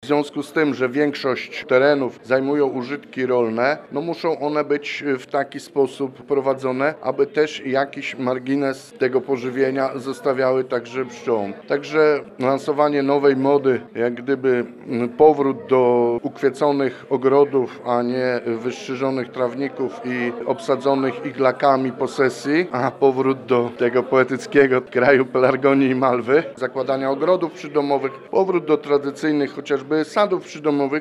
W związku z tym, że większość terenów zajmują użytki rolne, no muszą one być w taki sposób prowadzone, aby też jakiś margines tego pożywienia zostawiały także pszczołom. Także lansowanie nowej mody, jak gdyby powrót do ukwieconych ogrodów, a nie wystrzyżonych trawników i obsadzonych iglakami posesji, a powrót do tego poetyckiego kraju pelargonii i malwy, zakładania ogrodów przydomowych, powrót do tradycyjnych chociażby sadów przydomowych,